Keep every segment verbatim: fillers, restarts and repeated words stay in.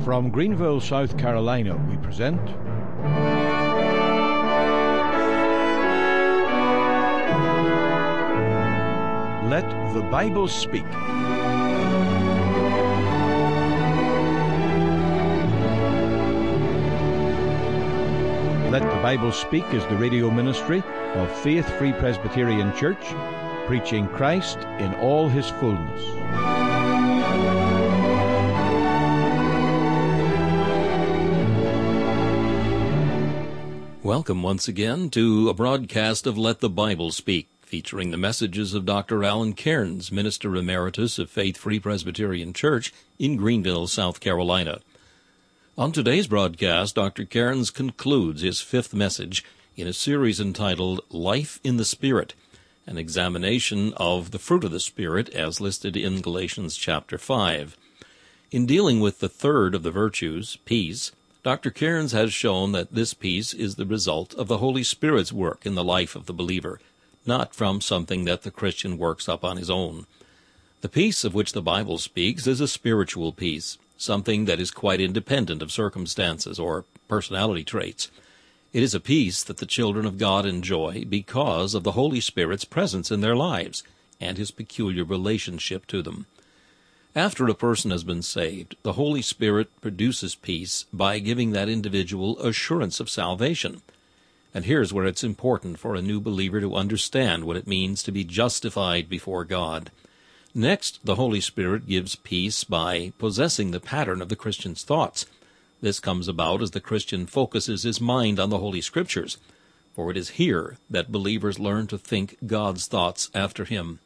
From Greenville, South Carolina, we present Let the Bible Speak. Let the Bible Speak is the radio ministry of Faith Free Presbyterian Church, preaching Christ in all his fullness. Welcome once again to a broadcast of Let the Bible Speak, featuring the messages of Doctor Alan Cairns, Minister Emeritus of Faith Free Presbyterian Church in Greenville, South Carolina. On today's broadcast, Doctor Cairns concludes his fifth message in a series entitled Life in the Spirit, an examination of the fruit of the Spirit as listed in Galatians chapter five. In dealing with the third of the virtues, peace, Doctor Cairns has shown that this peace is the result of the Holy Spirit's work in the life of the believer, not from something that the Christian works up on his own. The peace of which the Bible speaks is a spiritual peace, something that is quite independent of circumstances or personality traits. It is a peace that the children of God enjoy because of the Holy Spirit's presence in their lives and his peculiar relationship to them. After a person has been saved, the Holy Spirit produces peace by giving that individual assurance of salvation. And here's where it's important for a new believer to understand what it means to be justified before God. Next, the Holy Spirit gives peace by possessing the pattern of the Christian's thoughts. This comes about as the Christian focuses his mind on the Holy Scriptures, for it is here that believers learn to think God's thoughts after him.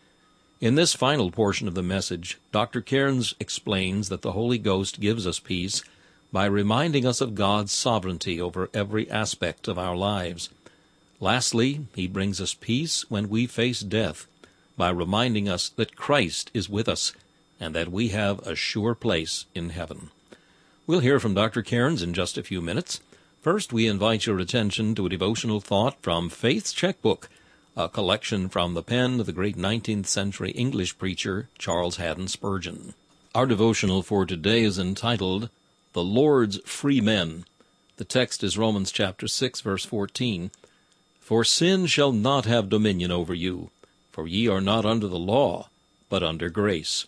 In this final portion of the message, Doctor Cairns explains that the Holy Ghost gives us peace by reminding us of God's sovereignty over every aspect of our lives. Lastly, he brings us peace when we face death, by reminding us that Christ is with us and that we have a sure place in heaven. We'll hear from Doctor Cairns in just a few minutes. First, we invite your attention to a devotional thought from Faith's Checkbook, a collection from the pen of the great nineteenth century English preacher Charles Haddon Spurgeon. Our devotional for today is entitled, The Lord's Free Men. The text is Romans chapter six, verse fourteen. For sin shall not have dominion over you, for ye are not under the law, but under grace.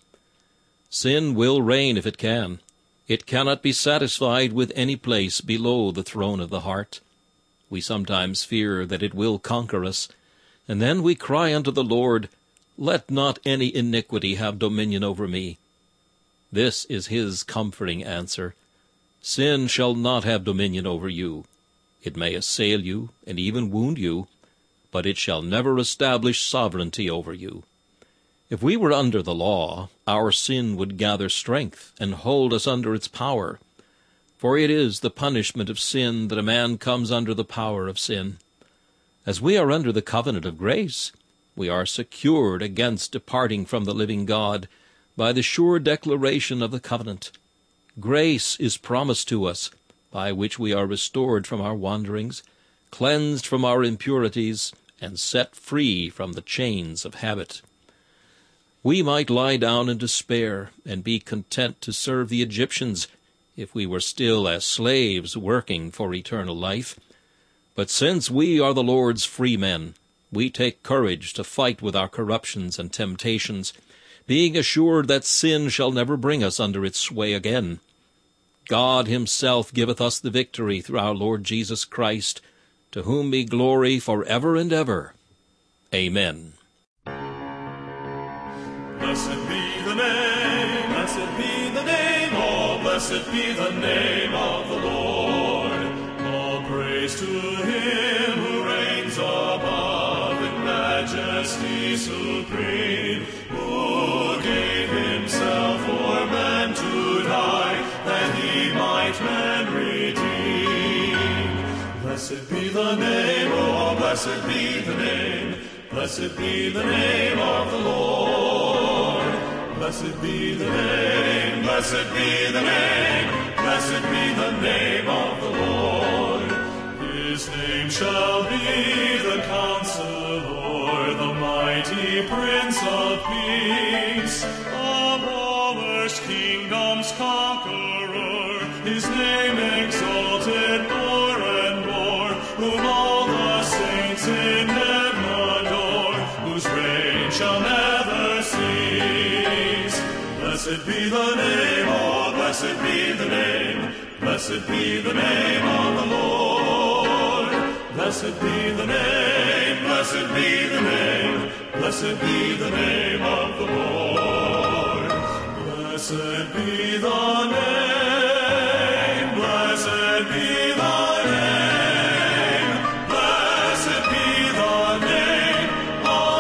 Sin will reign if it can. It cannot be satisfied with any place below the throne of the heart. We sometimes fear that it will conquer us, and then we cry unto the Lord, Let not any iniquity have dominion over me. This is his comforting answer. Sin shall not have dominion over you. It may assail you and even wound you, but it shall never establish sovereignty over you. If we were under the law, our sin would gather strength and hold us under its power. For it is the punishment of sin that a man comes under the power of sin. As we are under the covenant of grace, we are secured against departing from the living God by the sure declaration of the covenant. Grace is promised to us, by which we are restored from our wanderings, cleansed from our impurities, and set free from the chains of habit. We might lie down in despair and be content to serve the Egyptians if we were still as slaves working for eternal life. But since we are the Lord's free men, we take courage to fight with our corruptions and temptations, being assured that sin shall never bring us under its sway again. God himself giveth us the victory through our Lord Jesus Christ, to whom be glory forever and ever. Amen. Blessed be the name, blessed be the name, oh, blessed be the name of the Lord. All praise to him who reigns above in majesty supreme, who gave himself for man to die, that he might man redeem. Blessed be the name, oh, blessed be the name, blessed be the name of the Lord. Blessed be the name, blessed be the name, blessed be the name of the Lord. His name shall be the Counselor, the mighty Prince of Peace, abolished kingdoms conqueror, his name exalted more and more, whom all the saints in heaven adore, whose reign shall never cease. Blessed be the name, oh, blessed be the name, blessed be the name of the Lord. Blessed be the name, blessed be the name, blessed be the name of the Lord. Blessed be the name, blessed be the name, blessed be the name of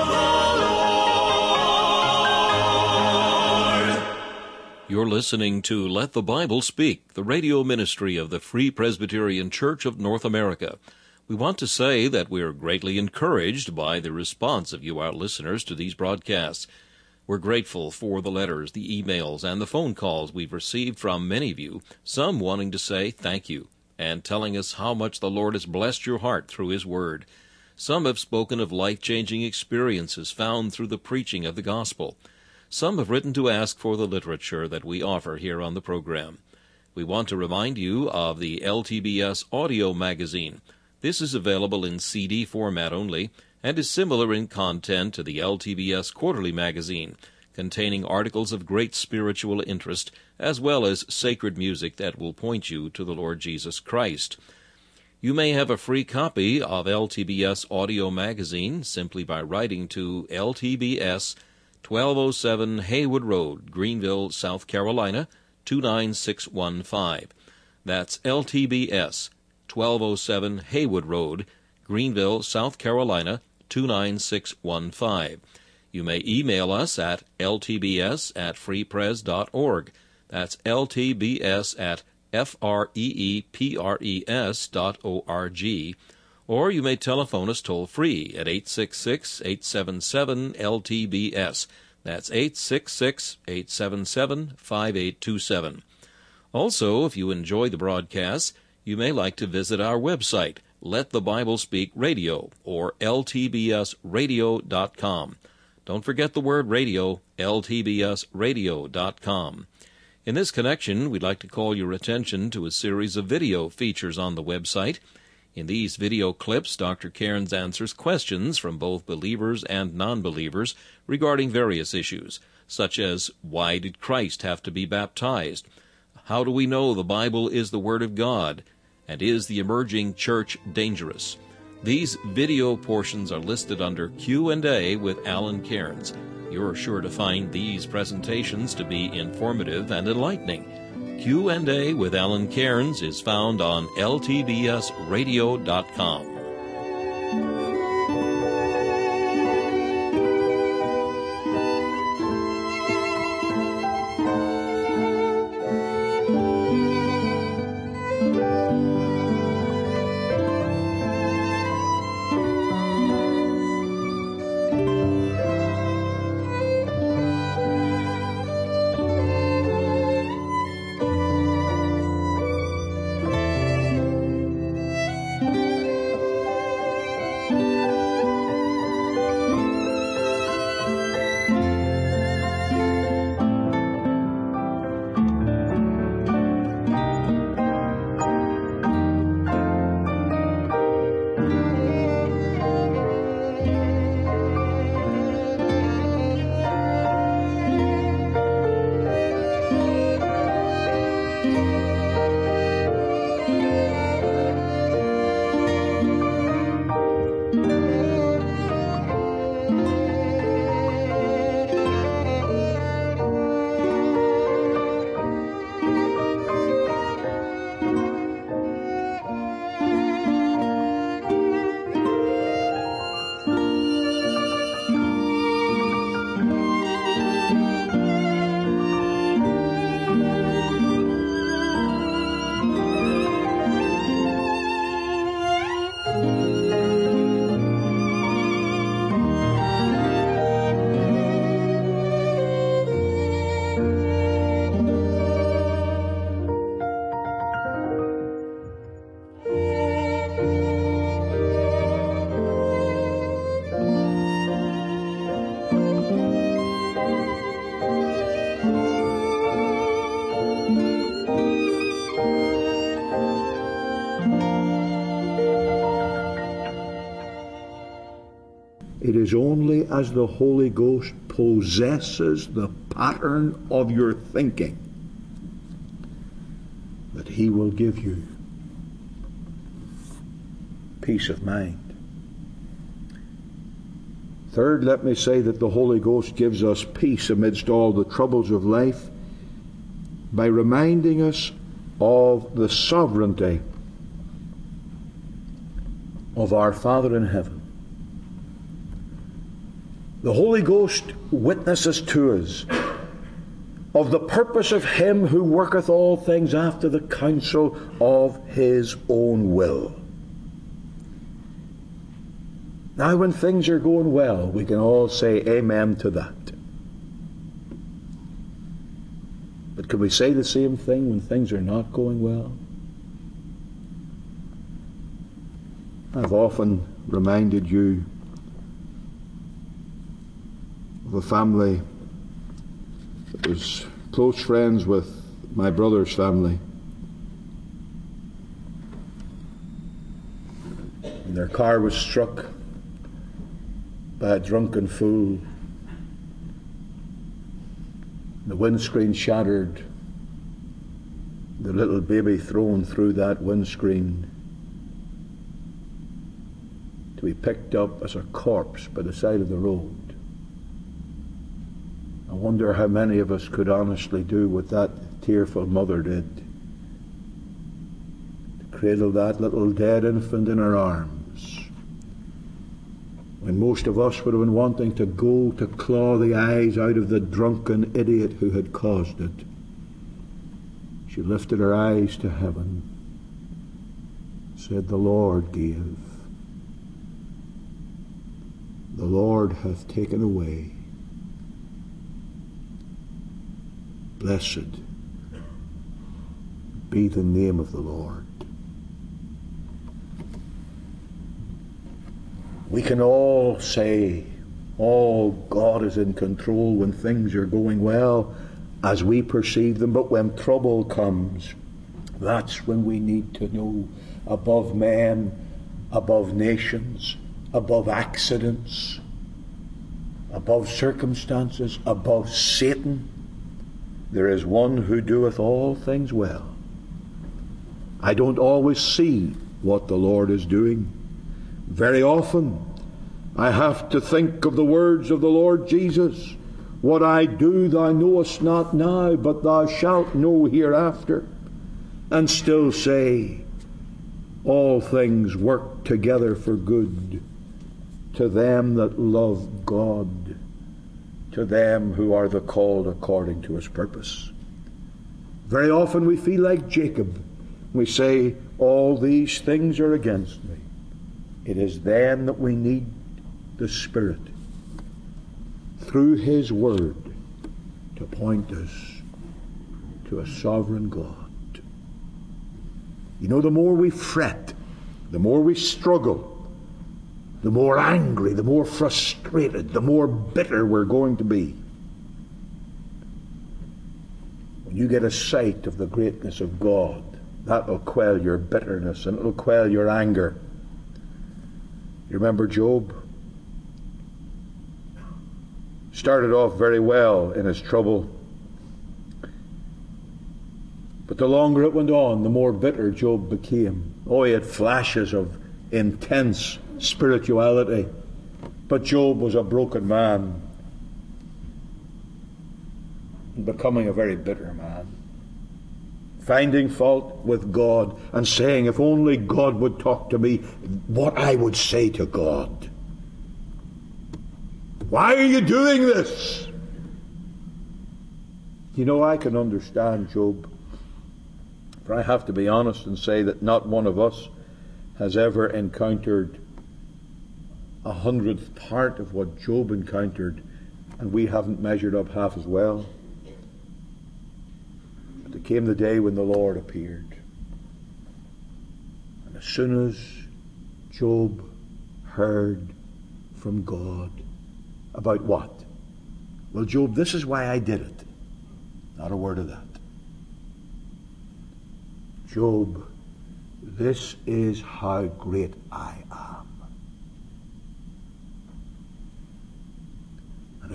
the Lord. You're listening to Let the Bible Speak, the radio ministry of the Free Presbyterian Church of North America. We want to say that we are greatly encouraged by the response of you, our listeners, to these broadcasts. We're grateful for the letters, the emails, and the phone calls we've received from many of you, some wanting to say thank you, and telling us how much the Lord has blessed your heart through His Word. Some have spoken of life-changing experiences found through the preaching of the gospel. Some have written to ask for the literature that we offer here on the program. We want to remind you of the L T B S audio magazine. This is available in C D format only, and is similar in content to the L T B S Quarterly magazine, containing articles of great spiritual interest, as well as sacred music that will point you to the Lord Jesus Christ. You may have a free copy of L T B S Audio Magazine simply by writing to L T B S, twelve oh seven Haywood Road, Greenville, South Carolina, two nine six one five. That's L T B S, twelve oh seven Haywood Road, Greenville, South Carolina, two nine six one five. You may email us at l t b s at free pres dot org. That's L T B S at F R E E P R E S dot O R G. Or you may telephone us toll-free at eight six six, eight seven seven, L T B S. That's eight six six, eight seven seven, five eight two seven. Also, if you enjoy the broadcasts, you may like to visit our website, Let the Bible Speak Radio, or L T B S radio dot com. Don't forget the word radio, L T B S radio dot com. In this connection, we'd like to call your attention to a series of video features on the website. In these video clips, Doctor Cairns answers questions from both believers and non-believers regarding various issues, such as why did Christ have to be baptized? How do we know the Bible is the Word of God? And is the emerging church dangerous? These video portions are listed under Q and A with Alan Cairns. You're sure to find these presentations to be informative and enlightening. Q and A with Alan Cairns is found on L T B S radio dot com. it is only as the Holy Ghost possesses the pattern of your thinking that He will give you peace of mind. Third, let me say that the Holy Ghost gives us peace amidst all the troubles of life by reminding us of the sovereignty of our Father in heaven. The Holy Ghost witnesses to us of the purpose of Him who worketh all things after the counsel of His own will. Now, when things are going well, we can all say amen to that. But can we say the same thing when things are not going well? I've often reminded you of a family that was close friends with my brother's family. And their car was struck by a drunken fool. The windscreen shattered, the little baby thrown through that windscreen to be picked up as a corpse by the side of the road. I wonder how many of us could honestly do what that tearful mother did, to cradle that little dead infant in her arms, when most of us would have been wanting to go to claw the eyes out of the drunken idiot who had caused it. She lifted her eyes to heaven, said, "The Lord gave, the Lord hath taken away. Blessed be the name of the Lord." We can all say, "Oh, God is in control when things are going well as we perceive them," but when trouble comes, that's when we need to know, above men, above nations, above accidents, above circumstances, above Satan, there is one who doeth all things well. I don't always see what the Lord is doing. Very often I have to think of the words of the Lord Jesus, "What I do thou knowest not now, but thou shalt know hereafter," and still say, "All things work together for good to them that love God, to them who are the called according to His purpose." Very often we feel like Jacob. We say, "All these things are against me." It is then that we need the Spirit, through His Word, to point us to a sovereign God. You know, the more we fret, the more we struggle, the more angry, the more frustrated, the more bitter we're going to be. When you get a sight of the greatness of God, that'll quell your bitterness and it'll quell your anger. You remember Job? Started off very well in his trouble, but the longer it went on, the more bitter Job became. Oh, he had flashes of intense spirituality, but Job was a broken man, becoming a very bitter man, finding fault with God and saying, "If only God would talk to me, what I would say to God. Why are you doing this?" You know, I can understand Job, for I have to be honest and say that not one of us has ever encountered a hundredth part of what Job encountered, and we haven't measured up half as well. But there came the day when the Lord appeared, and as soon as Job heard from God about what? Well, Job, this is why I did it. Not a word of that. Job, this is how great I am.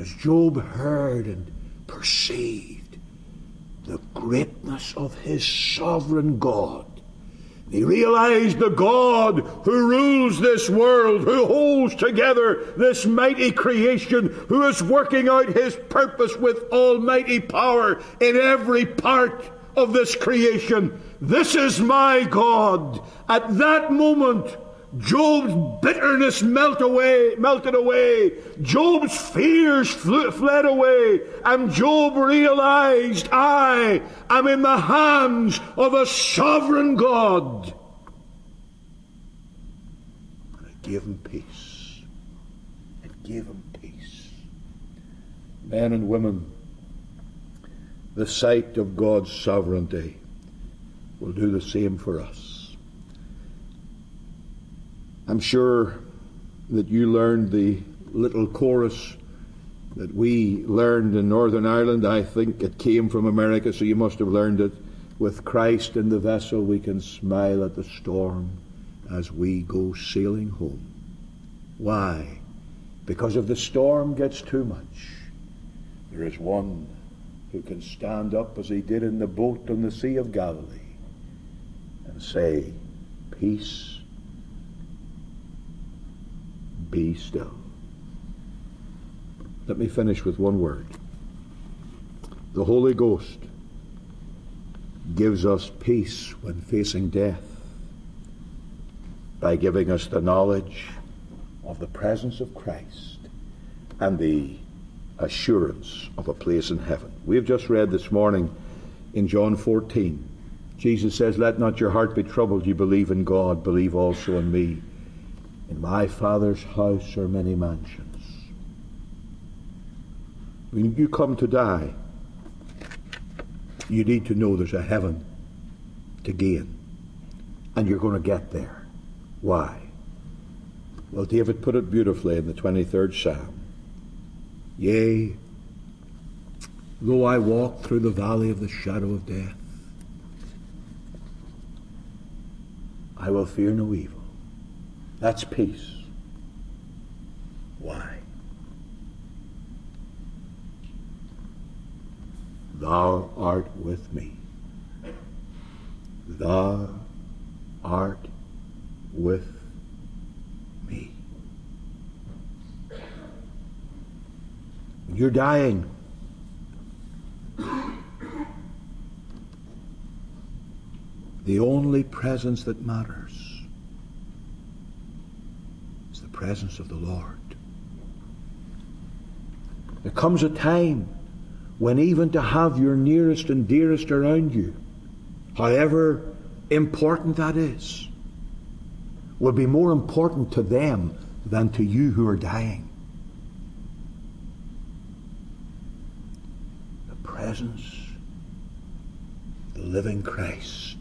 As Job heard and perceived the greatness of his sovereign God, he realized the God who rules this world, who holds together this mighty creation, who is working out his purpose with almighty power in every part of this creation. This is my God. At that moment, Job's bitterness melted away, melted away. Job's fears flew, fled away. And Job realized, I am in the hands of a sovereign God. And it gave him peace. It gave him peace. Men and women, the sight of God's sovereignty will do the same for us. I'm sure that you learned the little chorus that we learned in Northern Ireland. I think it came from America, so you must have learned it. With Christ in the vessel, we can smile at the storm as we go sailing home. Why? Because if the storm gets too much, there is one who can stand up as he did in the boat on the Sea of Galilee and say, peace, be still. Let me finish with one word. The Holy Ghost gives us peace when facing death by giving us the knowledge of the presence of Christ and the assurance of a place in heaven. We have just read this morning in John fourteen. Jesus says, let not your heart be troubled. You believe in God, believe also in me. In my Father's house are many mansions. When you come to die, you need to know there's a heaven to gain. And you're going to get there. Why? Well, David put it beautifully in the twenty-third Psalm. Yea, though I walk through the valley of the shadow of death, I will fear no evil. That's peace. Why? Thou art with me. Thou art with me. When you're dying, the only presence that matters is the presence of the Lord. There comes a time when even to have your nearest and dearest around you, however important that is, will be more important to them than to you who are dying. The presence of the living Christ.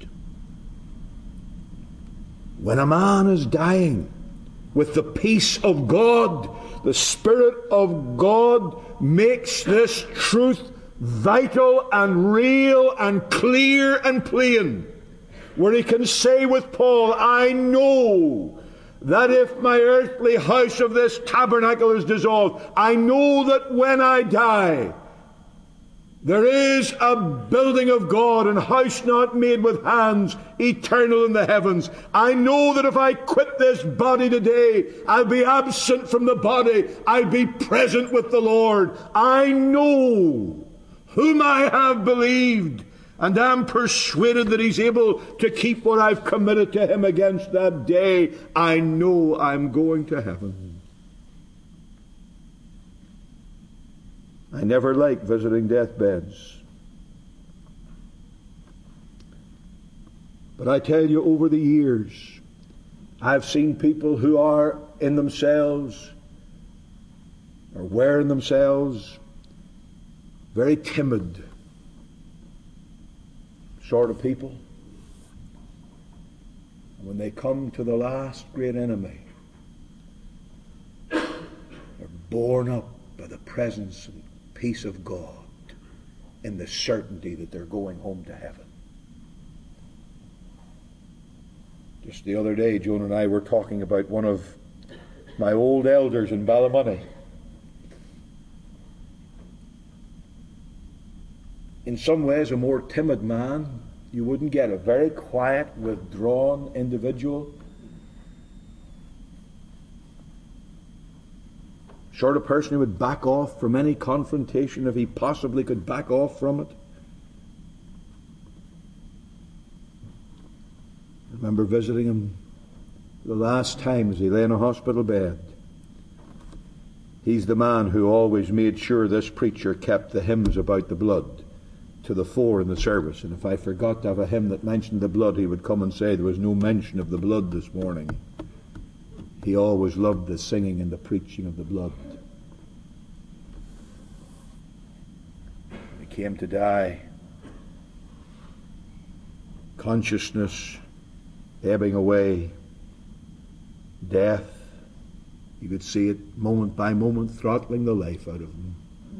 When a man is dying with the peace of God, the Spirit of God makes this truth vital and real and clear and plain, where he can say with Paul, I know that if my earthly house of this tabernacle is dissolved, I know that when I die, there is a building of God, and house not made with hands, eternal in the heavens. I know that if I quit this body today, I'll be absent from the body. I'll be present with the Lord. I know whom I have believed, and am persuaded that he's able to keep what I've committed to him against that day. I know I'm going to heaven. I never liked visiting deathbeds. But I tell you, over the years, I've seen people who are in themselves, or were in themselves, very timid sort of people. And when they come to the last great enemy, they're borne up by the presence and peace of God in the certainty that they're going home to heaven. Just the other day, Joan and I were talking about one of my old elders in Ballymoney. in some ways a more timid man. You wouldn't get a very quiet, withdrawn individual. Sort of person who would back off from any confrontation if he possibly could back off from it. I remember visiting him the last time as he lay in a hospital bed. He's the man who always made sure this preacher kept the hymns about the blood to the fore in the service. And if I forgot to have a hymn that mentioned the blood, he would come and say there was no mention of the blood this morning. He always loved the singing and the preaching of the blood. He came to die. Consciousness ebbing away. Death, you could see it moment by moment throttling the life out of him.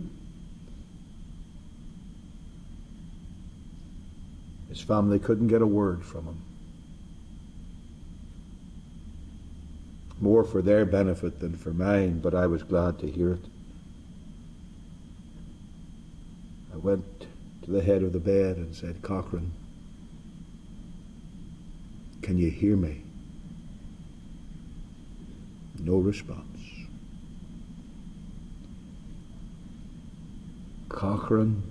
His family couldn't get a word from him. More for their benefit than for mine, but I was glad to hear it. I went to the head of the bed and said, "Cochrane, can you hear me?" No response. "Cochrane,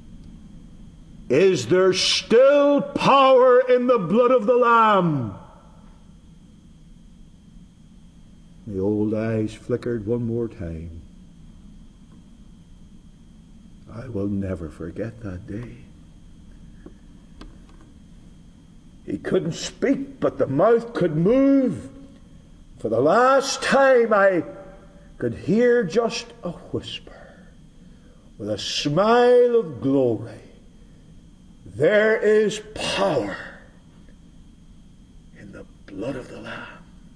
is there still power in the blood of the Lamb?" The old eyes flickered one more time. I will never forget that day. He couldn't speak, but the mouth could move. For the last time I could hear just a whisper, with a smile of glory, "There is power in the blood of the Lamb."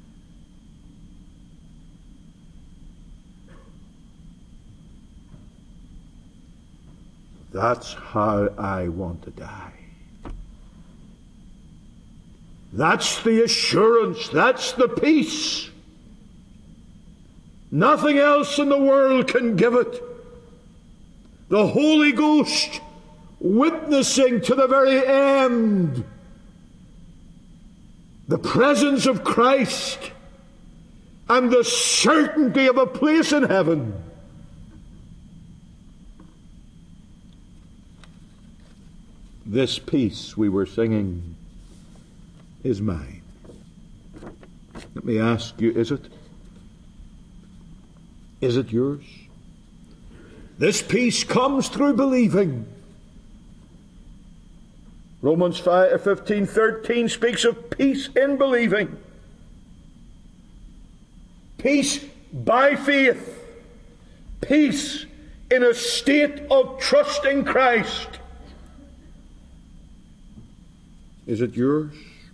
That's how I want to die. That's the assurance, that's the peace. Nothing else in the world can give it. The Holy Ghost witnessing to the very end. The presence of Christ and the certainty of a place in heaven. This peace we were singing is mine. Let me ask you, is it? Is it yours? This peace comes through believing. Romans five, fifteen, thirteen speaks of peace in believing. Peace by faith. Peace in a state of trusting Christ. Is it yours?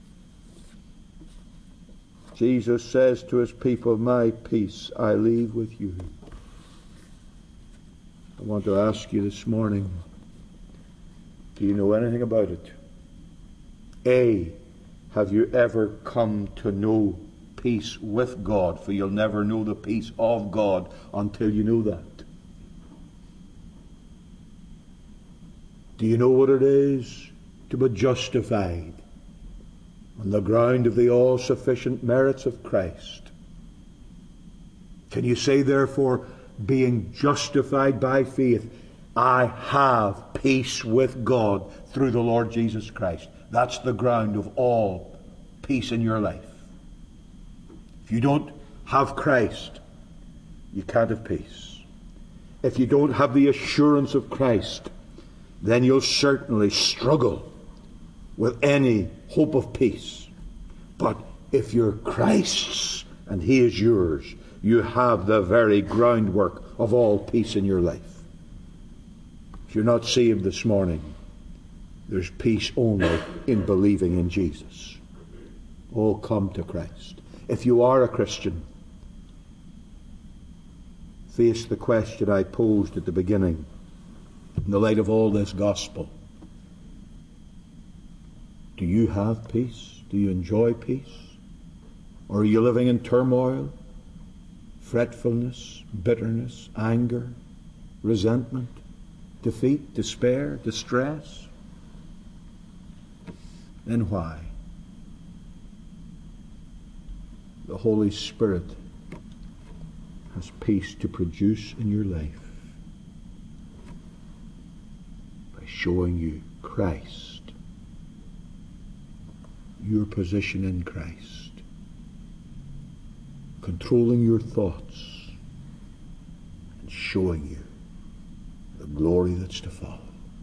Jesus says to his people, "My peace I leave with you." I want to ask you this morning, do you know anything about it? A, have you ever come to know peace with God? For you'll never know the peace of God until you know that. Do you know what it is to be justified on the ground of the all-sufficient merits of Christ? Can you say, therefore, being justified by faith, I have peace with God through the Lord Jesus Christ? That's the ground of all peace in your life. If you don't have Christ, you can't have peace. If you don't have the assurance of Christ, then you'll certainly struggle with any hope of peace. But if you're Christ's and He is yours, you have the very groundwork of all peace in your life. If you're not saved this morning, there's peace only in believing in Jesus. Oh, come to Christ. If you are a Christian, face the question I posed at the beginning in the light of all this gospel. Do you have peace? Do you enjoy peace? Or are you living in turmoil, fretfulness, bitterness, anger, resentment, defeat, despair, distress? Then why? The Holy Spirit has peace to produce in your life by showing you Christ, your position in Christ, controlling your thoughts, and showing you the glory that's to follow.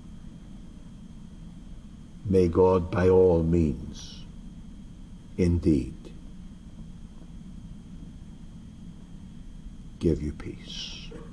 May God by all means indeed give you peace.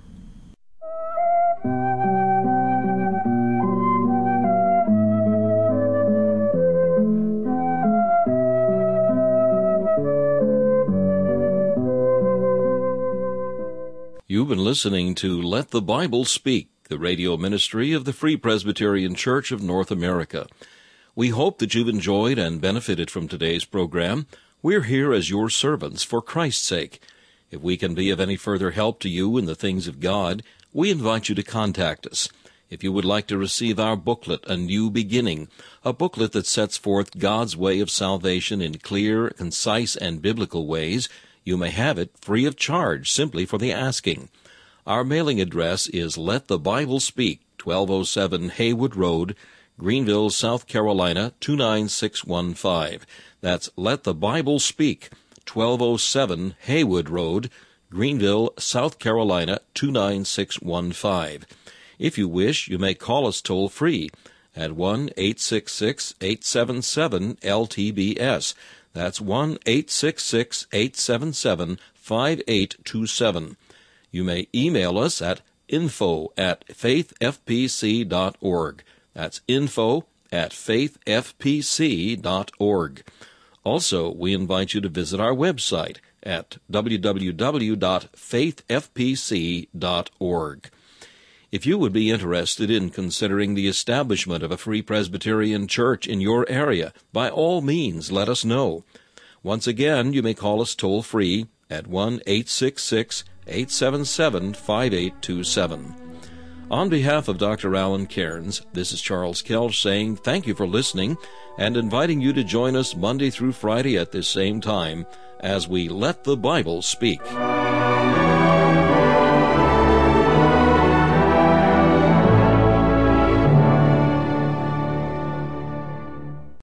You've been listening to Let the Bible Speak, the radio ministry of the Free Presbyterian Church of North America. We hope that you've enjoyed and benefited from today's program. We're here as your servants for Christ's sake. If we can be of any further help to you in the things of God, we invite you to contact us. If you would like to receive our booklet, A New Beginning, a booklet that sets forth God's way of salvation in clear, concise, and biblical ways, you may have it free of charge simply for the asking. Our mailing address is Let the Bible Speak, twelve oh seven Haywood Road, Greenville, South Carolina, two nine six one five. That's Let the Bible Speak, twelve oh seven Haywood Road, Greenville, South Carolina, two nine six one five. If you wish, you may call us toll-free at one eight six six, eight seven seven, L T B S. That's one eight six six, eight seven seven, five eight two seven. You may email us at info at faith f p c dot org. That's info at faith f p c dot org. Also, we invite you to visit our website at w w w dot faith f p c dot org. If you would be interested in considering the establishment of a Free Presbyterian Church in your area, by all means let us know. Once again, you may call us toll-free at one eight six six, eight seven seven, five eight two seven. On behalf of Doctor Alan Cairns, this is Charles Kelch saying thank you for listening and inviting you to join us Monday through Friday at this same time as we Let the Bible Speak.